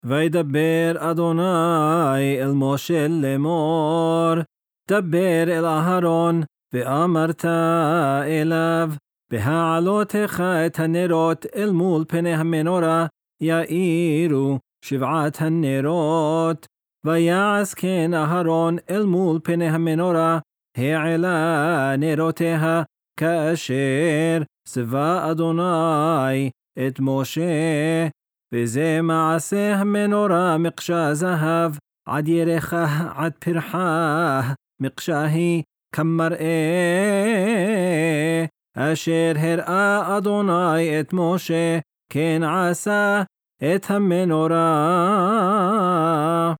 וידבר אדוני אל משה לאמור, דבר אל אהרון, ואמרת אליו, בהעלותך את הנרות אל מול פני המנורה, יאירו 7 הנרות. ויעש כן אהרון אל מול פני המנורה, העלה נרותיה, כאשר ציווה אדוני את משה. וזה מעשה המנורה מקשה זהב, עד ירחה עד פרחה, מקשה היא כמראה, אשר הראה אדוני את משה, כן עשה את המנורה.